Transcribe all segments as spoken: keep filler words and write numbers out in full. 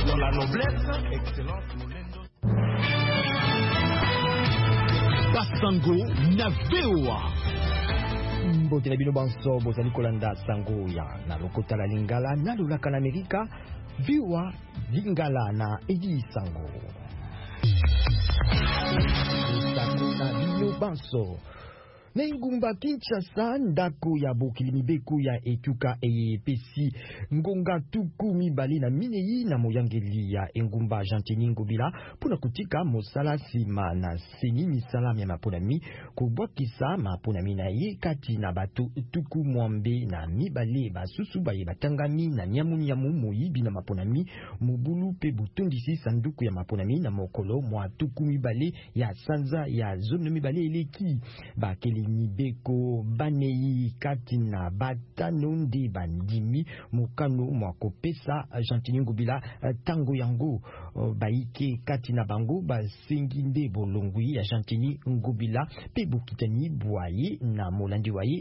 dans la noblesse, excellence, molendo. Basango na V O A. Mbotela bino banso bozali kolanda sango ya na lokota la lingala na lulaka na Amerika. V O A lingala na Edi Sango. Sango na bino banso. Nengumba Kinshasa ndako ya bokili mibeku ya etuka eyepesi ngonga tuku mibali na minei na moyangeli ya engumba Gentini Ngobila puna kutika mosala sima na seni misala ya maponami kubwakisa maponami na ye kati na bato tuku mwambe na mibale basusu baye batangami na nyamu nyamu moyibi na maponami mubulu pe butondisi sanduku ya maponami na mokolo mwa tuku mibale ya sanza ya zone mibale eleki bakeli Nibeko banei katina batano ndi bandimi mukano mwakopesa Gentini Ngobila tango yango baike katina bango basenginde bolongwi ya Gentini Ngobila pe bukitani boye na molandi waye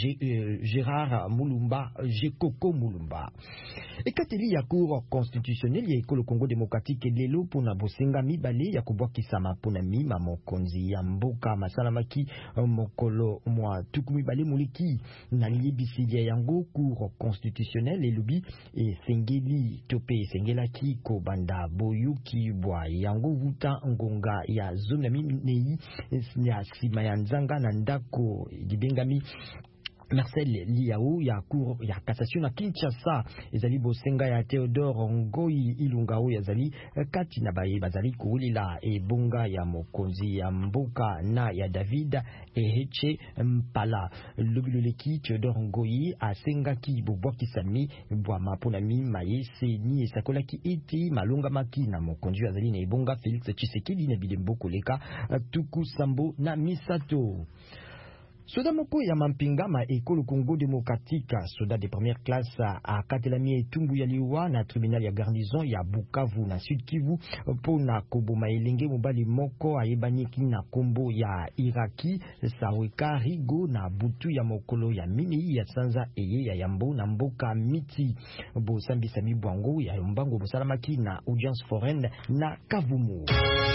Gérard Mulumba Jekoko Mulumba ekateli ya cour constitutionnelle ya ekolo Congo démocratique lelo pona bosenga mibale ya kubwakisa maponami mamokonzi ya mboka masalamaki mokolo mwa tukumi bale muliki na liebisilia yango cour constitutionnelle elubi e sengeli tope sengelaki ko banda boyuki bwa yango vuta ngonga ya zone minei ya sima ya nzanga na ndako dibengami Marcel Liao ya cour ya cassation na Kinshasa ezali bosenga ya Theodore Ngoi Ilungao yazali kati na baye bazali kuulila ebonga ya mokonzi ya mboka na ya David Eheche Mpala lobiloleki Theodore Ngoi asenga ki bobwaki sami bwa maponami mayese ni esakolaki eti malonga maki na mokonzi yazali na ebonga Félix Tshisekedi na bidembo koleka tuku sambo na misato. Soda moko ya mampinga ma ekolo Congo démocratique soda de première classe a katelami etumbu ya liwa na tribunal ya garnison ya Bukavu na Sud Kivu pona koboma elenge mobali moko ayebanyeki na kombo ya Iraki Saweka Rigo na butu ya mokolo ya minei ya sanza eye ya yambo na mboka miti bosambi sami bwango ya mbango bosalamaki na audience foraine na Kavumu.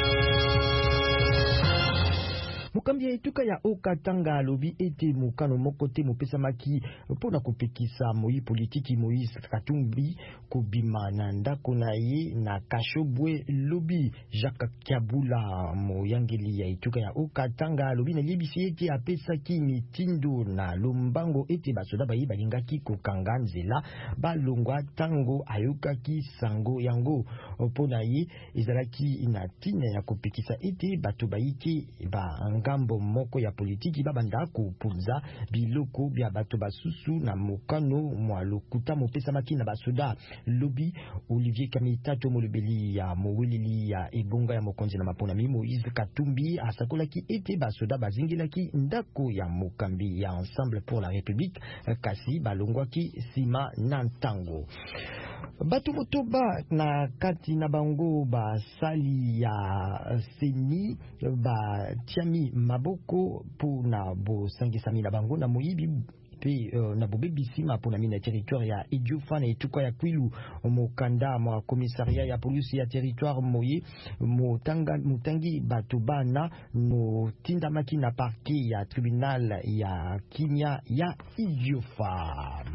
Mukambi ya etuka ya Okatanga lobi ete mukano mokote mopesa maki pona kupekisa moyi politiki Moïse Katumbi kubima na ndako na ye na Kashobwe lobi Jacques Kiabula moyangeli ya etuka ya Okatanga lobi na yebisi ete apesa ki mitindo na lombango ete basoda bayi balingaki kokanga nzela balongwa tango ayokaki sango yango pona ye ezalaki inatina ya kupekisa ete bato bayiki ba ngambo moko ya politiki babanda kupunza biloko bya bato basusu na mokano mwa lokuta mopesa maki na basoda lobi Olivier Kamitato molobeli ya moweleli ya ebonga ya mokonzi na maponami Moïse Katumbi asakolaki ete basoda bazingelaki ndako ya mokambi ya Ensemble pour la République kasi balongwaki sima na ntango. Batu motoba na kati na bango ba sali ya seni ba tiami maboko po na bo sangisami na bango na moyibi pe uh, na bobebisi mapona mina territoire ya Idiofa na etuka ya Kwilu mokanda mwa komisaria ya polisi ya territoire moye motanga mutangi batu bana no tindamaki na parquet ya tribunal ya Kimia ya Idiofa.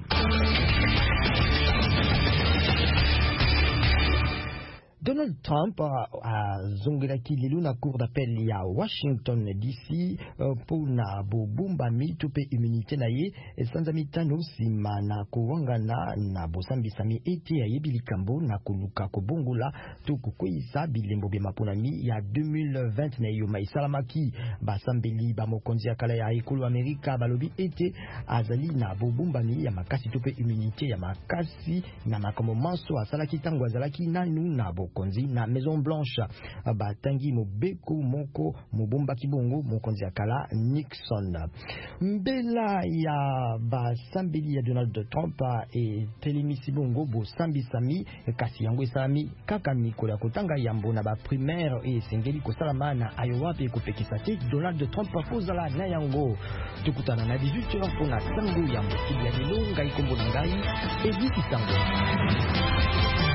Donald Trump a zongelaki lelo na cour d'appel ya Washington D C uh, pona bobumba mitu pe immunité na ye sanza mitano sima na kowangana na bosambisami ete ya yebi likambo na koluka kobongola to kukwisa bilembo bya maponami ya deux mille vingt na yo maisalamaki basambeli ba mokonzi ya kala ya ekolo Amerika balobi ete azali na bobumbani ya makasi to pe immunité ya makasi na makomo manso asalaki tango azalaki nanu na bo konzi na Maison Blanche batangi mobeko moko mobomba kibongo mokonzi akala Nixon mbela ya basambeli ya Donald Trump e telemisi bongo bo sambi sami kasi yango esami kaka mikolo ya kotanga yambo na ba primaire e sengeli kosalama na Iowa pe kopekisa te Donald Trump kozala na yango tukutana na dix-huit heures pona sango yambo kili ya lelo ngai kombo na ngai Edith Sango.